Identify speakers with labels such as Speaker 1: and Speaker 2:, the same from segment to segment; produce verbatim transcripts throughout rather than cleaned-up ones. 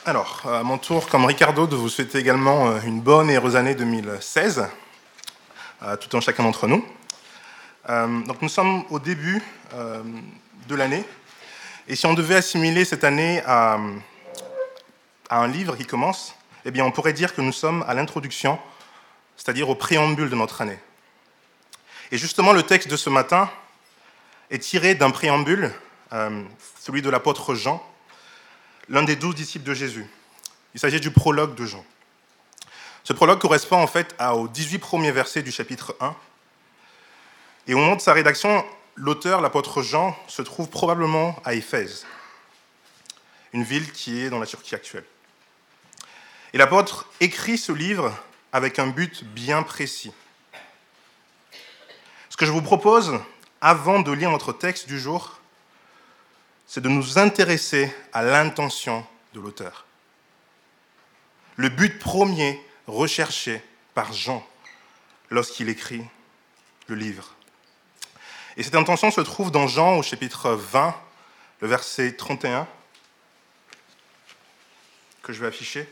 Speaker 1: Alors, à mon tour, comme Ricardo, de vous souhaiter également une bonne et heureuse année deux mille seize, à tout un chacun d'entre nous. Euh, donc nous sommes au début euh, de l'année, et si on devait assimiler cette année à, à un livre qui commence, eh bien on pourrait dire que nous sommes à l'introduction, c'est-à-dire au préambule de notre année. Et justement, le texte de ce matin est tiré d'un préambule, euh, celui de l'apôtre Jean, l'un des douze disciples de Jésus. Il s'agit du prologue de Jean. Ce prologue correspond en fait aux dix-huit premiers versets du chapitre un. Et au moment de sa rédaction, l'auteur, l'apôtre Jean, se trouve probablement à Éphèse, une ville qui est dans la Turquie actuelle. Et l'apôtre écrit ce livre avec un but bien précis. Ce que je vous propose, avant de lire notre texte du jour, c'est de nous intéresser à l'intention de l'auteur. Le but premier recherché par Jean lorsqu'il écrit le livre. Et cette intention se trouve dans Jean au chapitre vingt, le verset trente et un, que je vais afficher.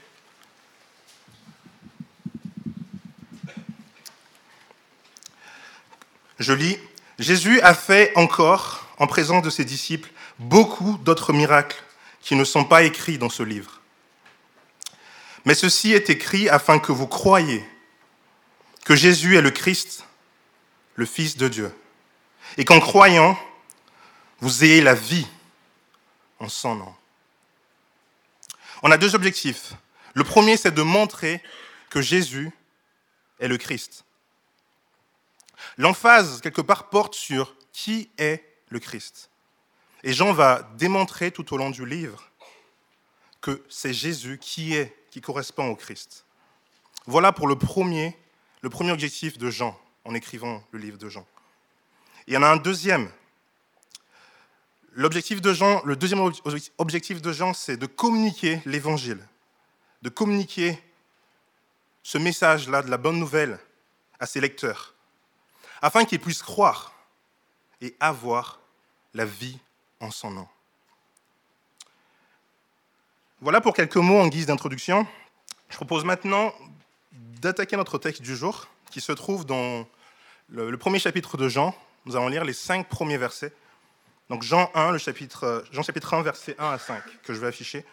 Speaker 1: Je lis, « Jésus a fait encore, en présence de ses disciples, beaucoup d'autres miracles qui ne sont pas écrits dans ce livre. Mais ceci est écrit afin que vous croyiez que Jésus est le Christ, le Fils de Dieu, et qu'en croyant, vous ayez la vie en son nom. » On a deux objectifs. Le premier, c'est de montrer que Jésus est le Christ. L'emphase, quelque part, porte sur qui est le Christ. Et Jean va démontrer tout au long du livre que c'est Jésus qui est, qui correspond au Christ. Voilà pour le premier, le premier objectif de Jean, en écrivant le livre de Jean. Et il y en a un deuxième. L'objectif de Jean, le deuxième objectif de Jean, c'est de communiquer l'évangile, de communiquer ce message-là de la bonne nouvelle à ses lecteurs, afin qu'ils puissent croire et avoir la vie en son nom. Voilà pour quelques mots en guise d'introduction. Je propose maintenant d'attaquer notre texte du jour, qui se trouve dans le, le premier chapitre de Jean. Nous allons lire les cinq premiers versets. Donc Jean un, le chapitre, Jean chapitre un, versets un à cinq, que je vais afficher.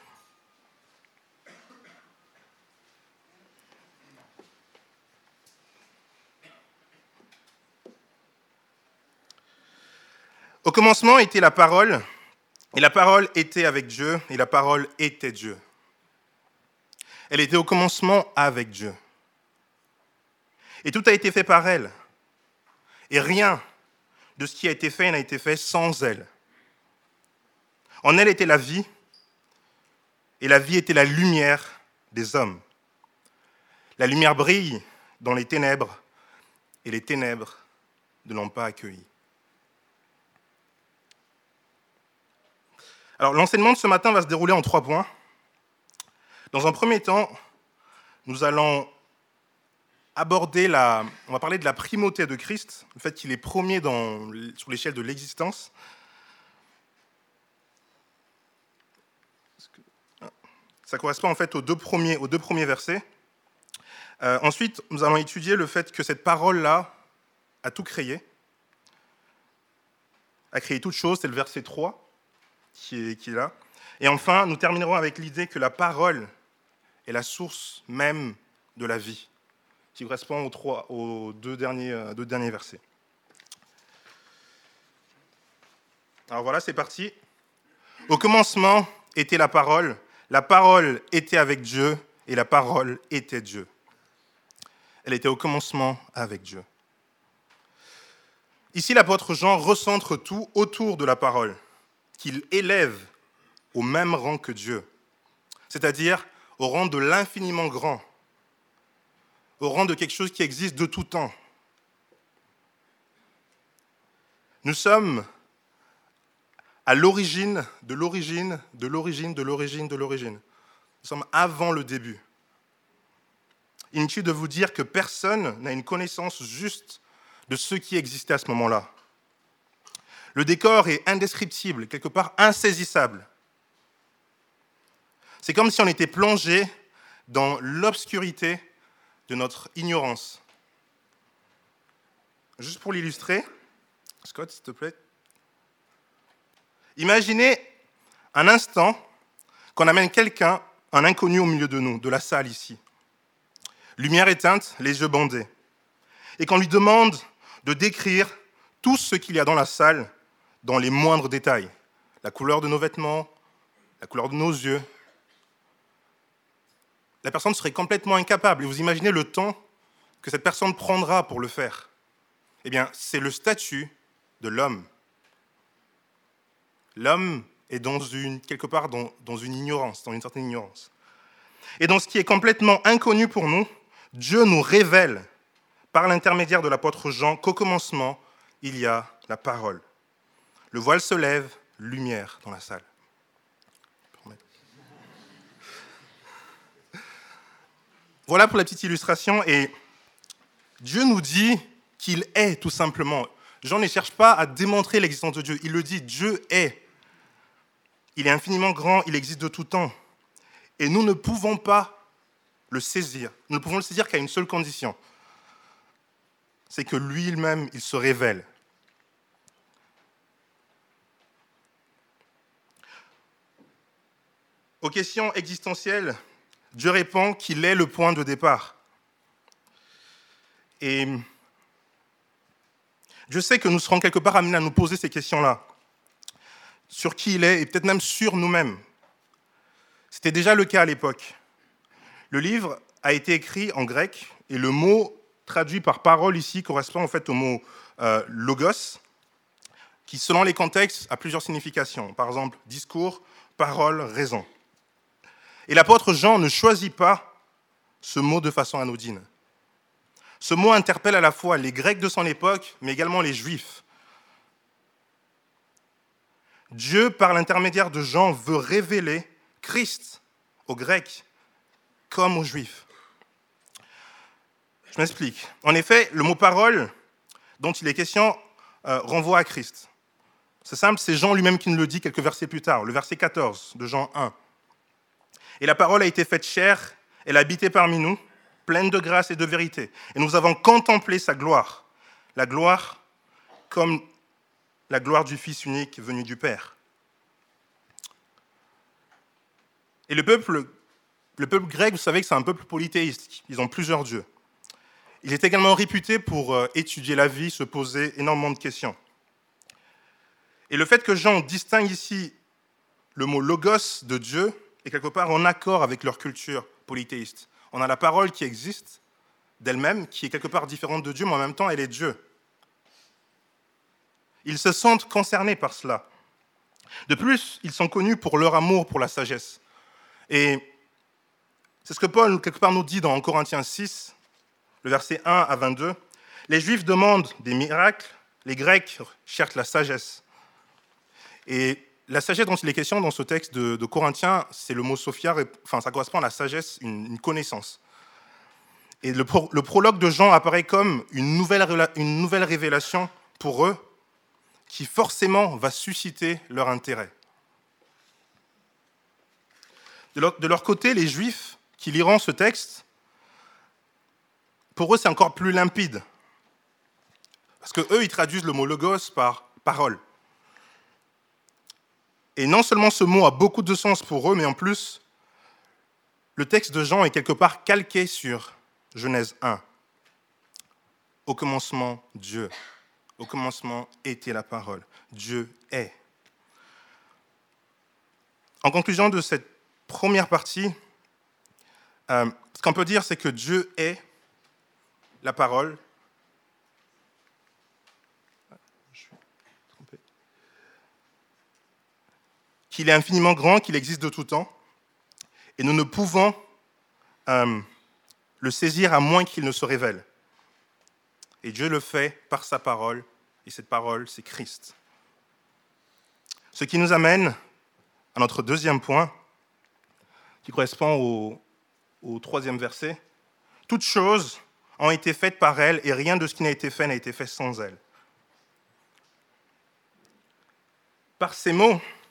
Speaker 1: Au commencement était la parole, et la parole était avec Dieu, et la parole était Dieu. Elle était au commencement avec Dieu. Et tout a été fait par elle. Et rien de ce qui a été fait n'a été fait sans elle. En elle était la vie, et la vie était la lumière des hommes. La lumière brille dans les ténèbres, et les ténèbres ne l'ont pas accueillie. Alors, l'enseignement de ce matin va se dérouler en trois points. Dans un premier temps, nous allons aborder la, on va parler de la primauté de Christ, le fait qu'il est premier dans, sur l'échelle de l'existence. Ça correspond en fait aux deux premiers, aux deux premiers versets. Euh, ensuite, nous allons étudier le fait que cette parole-là a tout créé, a créé toute chose, c'est le verset trois. Qui est, qui est là. Et enfin, nous terminerons avec l'idée que la parole est la source même de la vie, qui correspond aux, trois, aux deux, derniers, deux derniers versets. Alors voilà, c'est parti. Au commencement était la parole, la parole était avec Dieu, et la parole était Dieu. Elle était au commencement avec Dieu. Ici, l'apôtre Jean recentre tout autour de la parole, qu'il élève au même rang que Dieu, c'est-à-dire au rang de l'infiniment grand, au rang de quelque chose qui existe de tout temps. Nous sommes à l'origine de l'origine, de l'origine, de l'origine, de l'origine. Nous sommes avant le début. Inutile de vous dire que personne n'a une connaissance juste de ce qui existait à ce moment-là. Le décor est indescriptible, quelque part insaisissable. C'est comme si on était plongé dans l'obscurité de notre ignorance. Juste pour l'illustrer, Scott, s'il te plaît. Imaginez un instant qu'on amène quelqu'un, un inconnu au milieu de nous, de la salle ici. Lumière éteinte, les yeux bandés. Et qu'on lui demande de décrire tout ce qu'il y a dans la salle, dans les moindres détails. La couleur de nos vêtements, la couleur de nos yeux. La personne serait complètement incapable. Et vous imaginez le temps que cette personne prendra pour le faire. Eh bien, c'est le statut de l'homme. L'homme est dans une, quelque part dans, dans une ignorance, dans une certaine ignorance. Et dans ce qui est complètement inconnu pour nous, Dieu nous révèle, par l'intermédiaire de l'apôtre Jean, qu'au commencement, il y a la parole. Le voile se lève, lumière dans la salle. Voilà pour la petite illustration. Et Dieu nous dit qu'il est, tout simplement. Jean ne cherche pas à démontrer l'existence de Dieu. Il le dit, Dieu est. Il est infiniment grand, il existe de tout temps. Et nous ne pouvons pas le saisir. Nous ne pouvons le saisir qu'à une seule condition. C'est que lui-même, il se révèle. Aux questions existentielles, Dieu répond qu'il est le point de départ. Et je sais que nous serons quelque part amenés à nous poser ces questions-là, sur qui il est et peut-être même sur nous-mêmes. C'était déjà le cas à l'époque. Le livre a été écrit en grec et le mot traduit par parole ici correspond en fait au mot euh, logos, qui selon les contextes a plusieurs significations. Par exemple, discours, parole, raison. Et l'apôtre Jean ne choisit pas ce mot de façon anodine. Ce mot interpelle à la fois les Grecs de son époque, mais également les Juifs. Dieu, par l'intermédiaire de Jean, veut révéler Christ aux Grecs comme aux Juifs. Je m'explique. En effet, le mot « parole » dont il est question euh, renvoie à Christ. C'est simple, c'est Jean lui-même qui nous le dit quelques versets plus tard, le verset quatorze de Jean un. « Et la parole a été faite chair, elle a habité parmi nous, pleine de grâce et de vérité. Et nous avons contemplé sa gloire, la gloire comme la gloire du Fils unique venu du Père. » Et le peuple, le peuple grec, vous savez que c'est un peuple polythéiste. Ils ont plusieurs dieux. Il est également réputé pour étudier la vie, se poser énormément de questions. Et le fait que Jean distingue ici le mot « logos » de Dieu est quelque part en accord avec leur culture polythéiste. On a la parole qui existe d'elle-même, qui est quelque part différente de Dieu, mais en même temps, elle est Dieu. Ils se sentent concernés par cela. De plus, ils sont connus pour leur amour pour la sagesse. Et c'est ce que Paul, quelque part, nous dit dans Corinthiens six, le verset un à vingt-deux. Les Juifs demandent des miracles, les Grecs cherchent la sagesse. Et la sagesse dont il est question dans ce texte de, de Corinthiens, c'est le mot sophia, enfin ça correspond à la sagesse, une, une connaissance. Et le, pro, le prologue de Jean apparaît comme une nouvelle, une nouvelle révélation pour eux, qui forcément va susciter leur intérêt. De leur, de leur côté, les Juifs qui liront ce texte, pour eux c'est encore plus limpide. Parce qu'eux, ils traduisent le mot logos par parole. Et non seulement ce mot a beaucoup de sens pour eux, mais en plus, le texte de Jean est quelque part calqué sur Genèse un. Au commencement, Dieu. Au commencement était la parole. Dieu est. En conclusion de cette première partie, euh, ce qu'on peut dire, c'est que Dieu est la parole. Qu'il est infiniment grand, qu'il existe de tout temps, et nous ne pouvons euh, le saisir à moins qu'il ne se révèle. Et Dieu le fait par sa parole, et cette parole, c'est Christ. Ce qui nous amène à notre deuxième point, qui correspond au, au troisième verset. Toutes choses ont été faites par elle, et rien de ce qui n'a été fait n'a été fait sans elle. Par ces mots,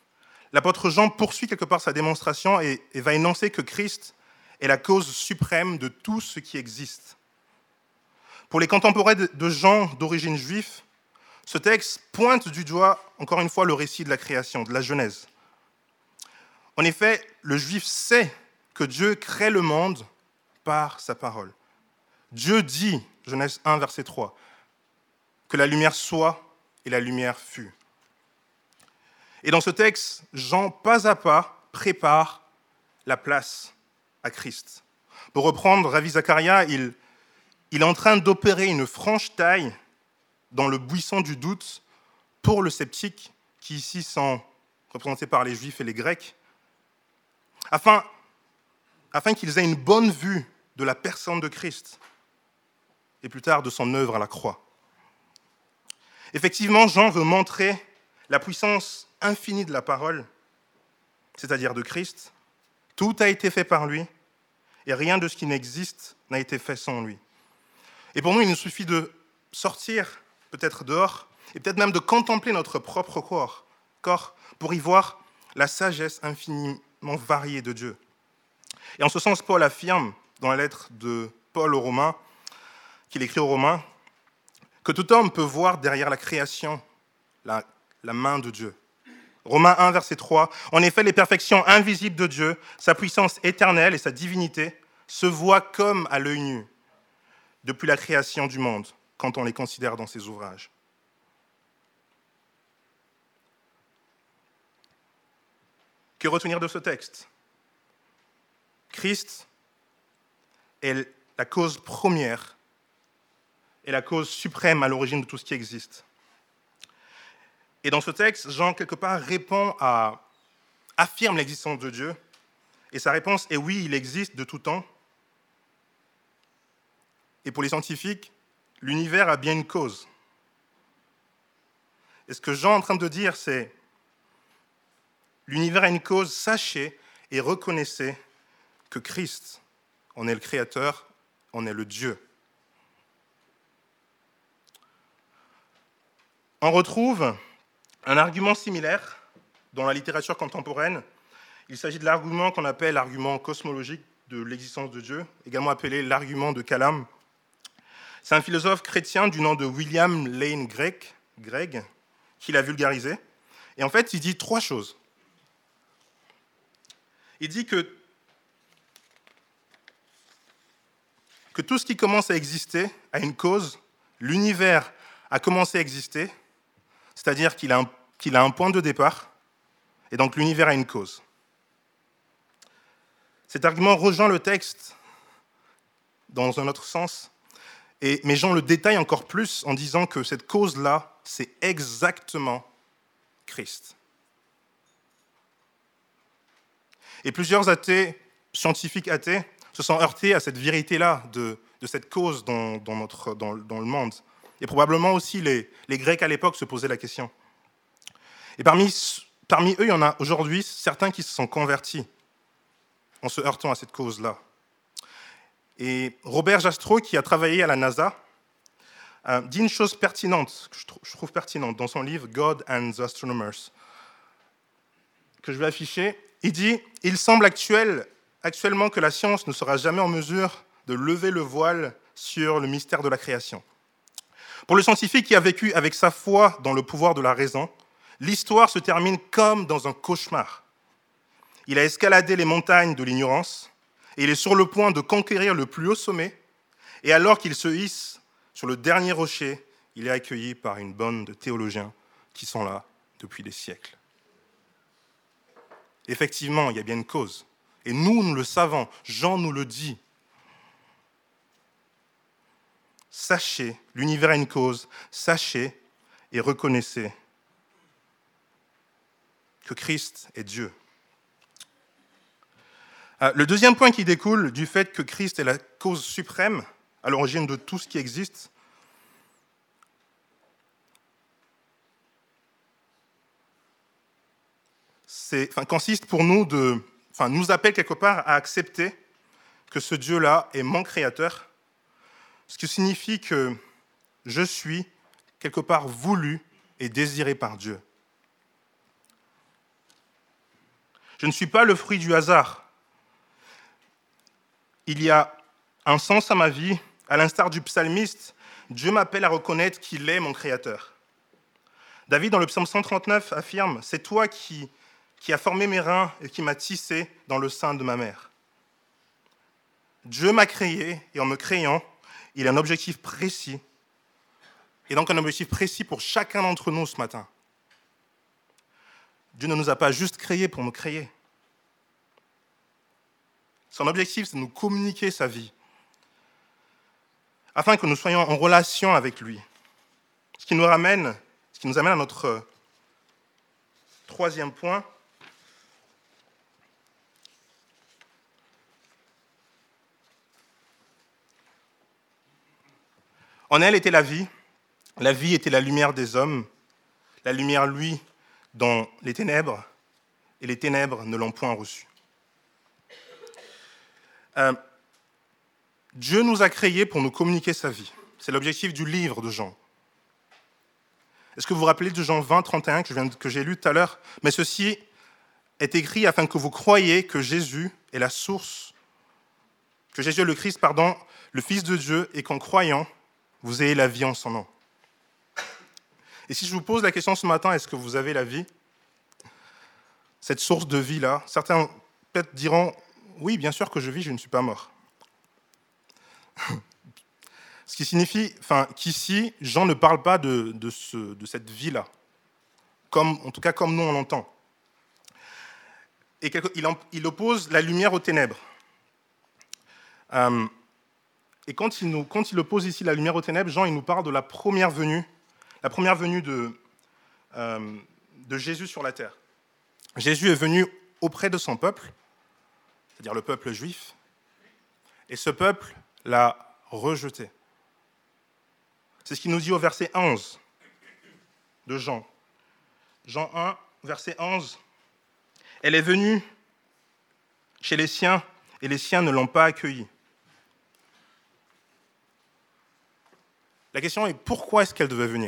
Speaker 1: l'apôtre Jean poursuit quelque part sa démonstration et, et va énoncer que Christ est la cause suprême de tout ce qui existe. Pour les contemporains de Jean d'origine juive, ce texte pointe du doigt, encore une fois, le récit de la création, de la Genèse. En effet, le juif sait que Dieu crée le monde par sa parole. Dieu dit, Genèse un, verset trois, que la lumière soit et la lumière fut. Et dans ce texte, Jean, pas à pas, prépare la place à Christ. Pour reprendre Ravi Zacharias, il, il est en train d'opérer une franche taille dans le buisson du doute pour le sceptique, qui ici sont représentés par les Juifs et les Grecs, afin, afin qu'ils aient une bonne vue de la personne de Christ et plus tard de son œuvre à la croix. Effectivement, Jean veut montrer la puissance infinie de la parole, c'est-à-dire de Christ. Tout a été fait par lui et rien de ce qui n'existe n'a été fait sans lui. Et pour nous, il nous suffit de sortir peut-être dehors et peut-être même de contempler notre propre corps, corps pour y voir la sagesse infiniment variée de Dieu. Et en ce sens, Paul affirme dans la lettre de Paul aux Romains, qu'il écrit aux Romains, que tout homme peut voir derrière la création la, la main de Dieu. Romains un, verset trois, « En effet, les perfections invisibles de Dieu, sa puissance éternelle et sa divinité, se voient comme à l'œil nu depuis la création du monde, quand on les considère dans ses ouvrages. » Que retenir de ce texte ? Christ est la cause première et la cause suprême à l'origine de tout ce qui existe. Et dans ce texte, Jean, quelque part, répond à, affirme l'existence de Dieu, et sa réponse est oui, il existe de tout temps. Et pour les scientifiques, l'univers a bien une cause. Et ce que Jean est en train de dire, c'est l'univers a une cause, sachez et reconnaissez que Christ en est le Créateur, en est le Dieu. On retrouve un argument similaire dans la littérature contemporaine. Il s'agit de l'argument qu'on appelle l'argument cosmologique de l'existence de Dieu, également appelé l'argument de Kalam. C'est un philosophe chrétien du nom de William Lane Craig, Craig qui l'a vulgarisé. Et en fait, il dit trois choses. Il dit que, que tout ce qui commence à exister a une cause. L'univers a commencé à exister, c'est-à-dire qu'il a un, qu'il a un point de départ, et donc l'univers a une cause. Cet argument rejoint le texte dans un autre sens, et, mais Jean le détaille encore plus en disant que cette cause-là, c'est exactement Christ. Et plusieurs athées, scientifiques athées, se sont heurtés à cette vérité-là de, de cette cause dans, dans, notre, dans, dans le monde. Et probablement aussi les, les Grecs à l'époque se posaient la question. Et parmi, parmi eux, il y en a aujourd'hui certains qui se sont convertis en se heurtant à cette cause-là. Et Robert Jastrow, qui a travaillé à la NASA, euh, dit une chose pertinente, que je trouve, je trouve pertinente, dans son livre « God and the Astronomers », que je vais afficher. Il dit « Il semble actuel, actuellement que la science ne sera jamais en mesure de lever le voile sur le mystère de la création. Pour le scientifique qui a vécu avec sa foi dans le pouvoir de la raison, l'histoire se termine comme dans un cauchemar. Il a escaladé les montagnes de l'ignorance et il est sur le point de conquérir le plus haut sommet. Et alors qu'il se hisse sur le dernier rocher, il est accueilli par une bande de théologiens qui sont là depuis des siècles. » Effectivement, il y a bien une cause. Et nous, nous le savons. Jean nous le dit. Sachez, l'univers a une cause. Sachez et reconnaissez que Christ est Dieu. Le deuxième point qui découle du fait que Christ est la cause suprême à l'origine de tout ce qui existe, c'est, enfin, consiste pour nous de, enfin, nous appelle quelque part à accepter que ce Dieu-là est mon créateur, ce qui signifie que je suis quelque part voulu et désiré par Dieu. Je ne suis pas le fruit du hasard. Il y a un sens à ma vie. À l'instar du psalmiste, Dieu m'appelle à reconnaître qu'il est mon créateur. David, dans le psaume cent trente-neuf, affirme « C'est toi qui, qui as formé mes reins et qui m'as tissé dans le sein de ma mère. » Dieu m'a créé, et en me créant, il a un objectif précis, et donc un objectif précis pour chacun d'entre nous ce matin. Dieu ne nous a pas juste créés pour nous créer. Son objectif, c'est de nous communiquer sa vie, afin que nous soyons en relation avec lui. Ce qui nous ramène, ce qui nous amène à notre troisième point. En elle était la vie, la vie était la lumière des hommes, la lumière, lui, dans les ténèbres, et les ténèbres ne l'ont point reçue. Euh, Dieu nous a créés pour nous communiquer sa vie. C'est l'objectif du livre de Jean. Est-ce que vous vous rappelez de Jean vingt, trente et un que, je viens de, que j'ai lu tout à l'heure ? Mais ceci est écrit afin que vous croyiez que Jésus est la source, que Jésus est le Christ, pardon, le Fils de Dieu, et qu'en croyant, vous ayez la vie en son nom. Et si je vous pose la question ce matin, est-ce que vous avez la vie ? Cette source de vie-là, certains peut-être diront, oui, bien sûr que je vis, je ne suis pas mort. Ce qui signifie enfin, qu'ici, Jean ne parle pas de, de, ce, de cette vie-là, comme, en tout cas comme nous on l'entend. Et il, il oppose la lumière aux ténèbres. Euh, et quand il, nous, quand il oppose ici la lumière aux ténèbres, Jean il nous parle de la première venue, la première venue de, euh, de Jésus sur la terre. Jésus est venu auprès de son peuple, c'est-à-dire le peuple juif, et ce peuple l'a rejeté. C'est ce qu'il nous dit au verset onze de Jean. Jean un, verset onze. « Elle est venue chez les siens, et les siens ne l'ont pas accueillie. » La question est, pourquoi est-ce qu'elle devait venir ?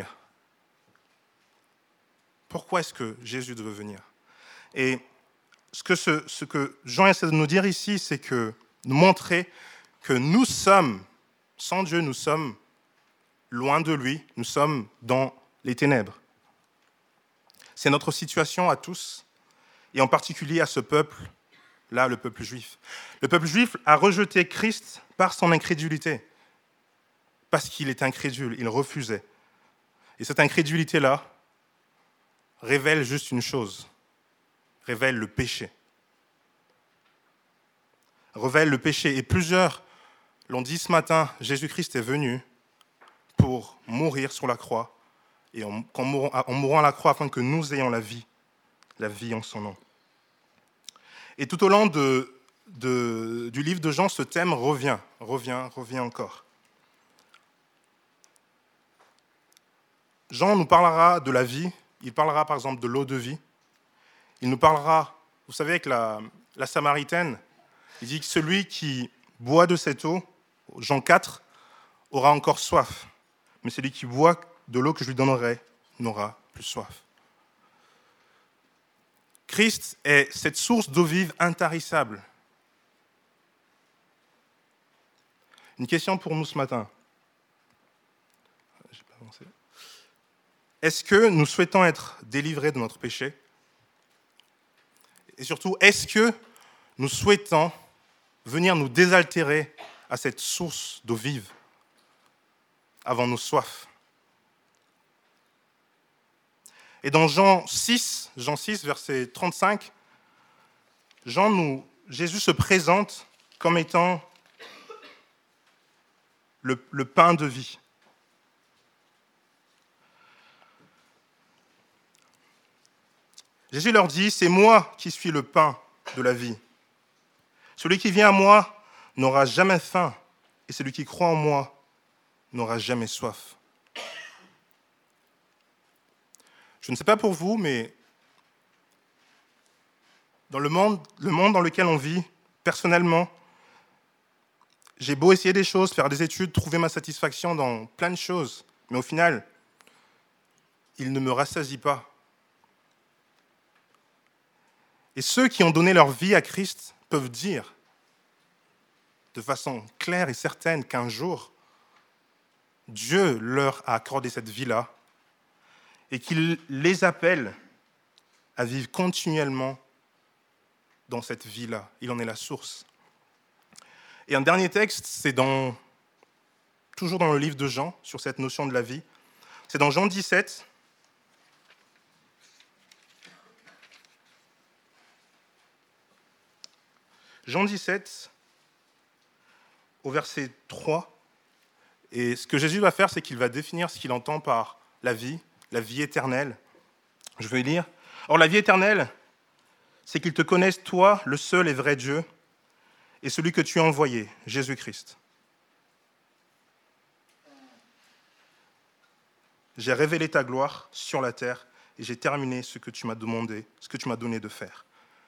Speaker 1: Pourquoi est-ce que Jésus devait venir ? Et ce que, ce, ce que Jean essaie de nous dire ici, c'est que nous montrer que nous sommes, sans Dieu, nous sommes loin de lui, nous sommes dans les ténèbres. C'est notre situation à tous, et en particulier à ce peuple-là, le peuple juif. Le peuple juif a rejeté Christ par son incrédulité, parce qu'il est incrédule, il refusait. Et cette incrédulité-là révèle juste une chose, révèle le péché. Révèle le péché. Et plusieurs l'ont dit ce matin, Jésus-Christ est venu pour mourir sur la croix, et en, en, mourant, en mourant à la croix afin que nous ayons la vie, la vie en son nom. Et tout au long de, de, du livre de Jean, ce thème revient, revient, revient encore. Jean nous parlera de la vie, il parlera par exemple de l'eau de vie, il nous parlera, vous savez, avec la, la Samaritaine, il dit que celui qui boit de cette eau, Jean quatre, aura encore soif, mais celui qui boit de l'eau que je lui donnerai n'aura plus soif. Christ est cette source d'eau vive intarissable. Une question pour nous ce matin. J'ai pas avancé. Est-ce que nous souhaitons être délivrés de notre péché ? Et surtout, est-ce que nous souhaitons venir nous désaltérer à cette source d'eau vive avant nos soifs ? Et dans Jean six, Jean six, verset trente-cinq, Jean nous, Jésus se présente comme étant le, le pain de vie. Jésus leur dit, c'est moi qui suis le pain de la vie. Celui qui vient à moi n'aura jamais faim, et celui qui croit en moi n'aura jamais soif. Je ne sais pas pour vous, mais dans le monde, le monde dans lequel on vit, personnellement, j'ai beau essayer des choses, faire des études, trouver ma satisfaction dans plein de choses, mais au final, il ne me rassasie pas. Et ceux qui ont donné leur vie à Christ peuvent dire de façon claire et certaine qu'un jour, Dieu leur a accordé cette vie-là et qu'il les appelle à vivre continuellement dans cette vie-là. Il en est la source. Et un dernier texte, c'est dans, toujours dans le livre de Jean, sur cette notion de la vie. C'est dans Jean dix-sept. Jean dix-sept, au verset trois. Et ce que Jésus va faire, c'est qu'il va définir ce qu'il entend par la vie, la vie éternelle. Je vais lire. Or, la vie éternelle, c'est qu'ils te connaissent, toi, le seul et vrai Dieu, et celui que tu as envoyé, Jésus-Christ. J'ai révélé ta gloire sur la terre et j'ai terminé ce que tu m'as demandé, ce que tu m'as donné de faire.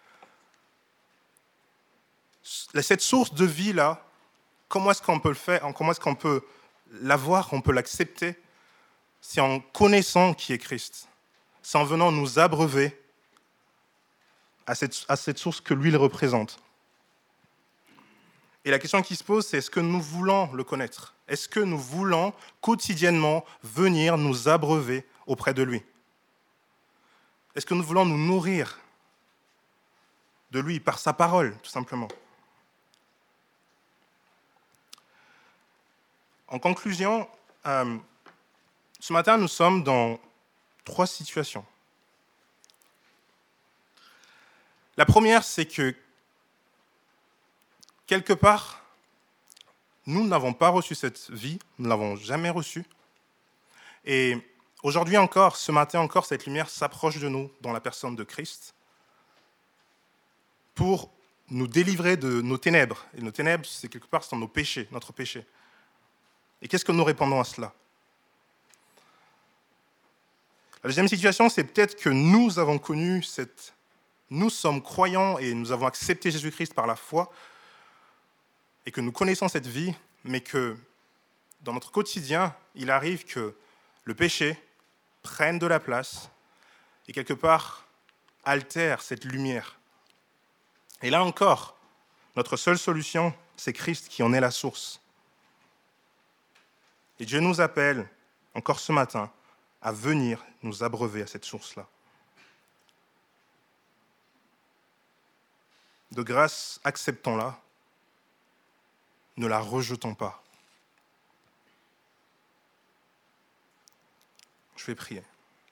Speaker 1: Cette source de vie-là, comment est-ce qu'on peut le faire, comment est-ce qu'on peut l'avoir, on peut l'accepter? C'est en connaissant qui est Christ. C'est en venant nous abreuver à cette, à cette source que lui, il représente. Et la question qui se pose, c'est est-ce que nous voulons le connaître? Est-ce que nous voulons quotidiennement venir nous abreuver auprès de lui? Est-ce que nous voulons nous nourrir de lui par sa parole, tout simplement? En conclusion, euh, ce matin, nous sommes dans trois situations. La première, c'est que quelque part, nous n'avons pas reçu cette vie, nous ne l'avons jamais reçue. Et aujourd'hui encore, ce matin encore, cette lumière s'approche de nous dans la personne de Christ pour nous délivrer de nos ténèbres. Et nos ténèbres, c'est quelque part, c'est nos péchés, notre péché. Et qu'est-ce que nous répondons à cela? La deuxième situation, c'est peut-être que nous avons connu cette... Nous sommes croyants et nous avons accepté Jésus-Christ par la foi et que nous connaissons cette vie, mais que dans notre quotidien, il arrive que le péché prenne de la place et quelque part altère cette lumière. Et là encore, notre seule solution, c'est Christ qui en est la source. Et Dieu nous appelle, encore ce matin, à venir nous abreuver à cette source-là. De grâce, acceptons-la, ne la rejetons pas. Je vais prier.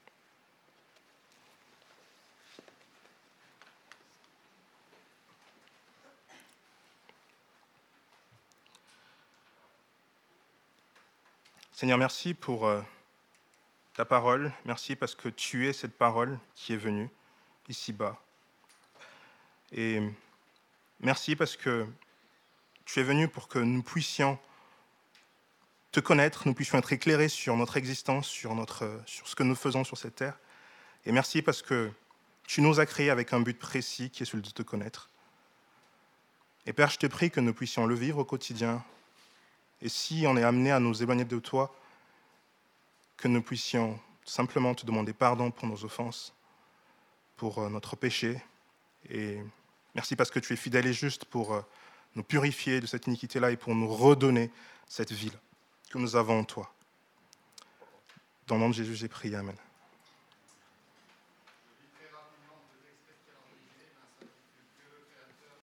Speaker 1: Seigneur, merci pour euh, ta parole. Merci parce que tu es cette parole qui est venue ici-bas. Et merci parce que tu es venu pour que nous puissions te connaître, nous puissions être éclairés sur notre existence, sur, notre, sur ce que nous faisons sur cette terre. Et merci parce que tu nous as créés avec un but précis qui est celui de te connaître. Et Père, je te prie que nous puissions le vivre au quotidien. Et si on est amené à nous éloigner de toi, que nous puissions simplement te demander pardon pour nos offenses, pour notre péché. Et merci parce que tu es fidèle et juste pour nous purifier de cette iniquité-là et pour nous redonner cette vie que nous avons en toi. Dans le nom de Jésus, j'ai prié. Amen.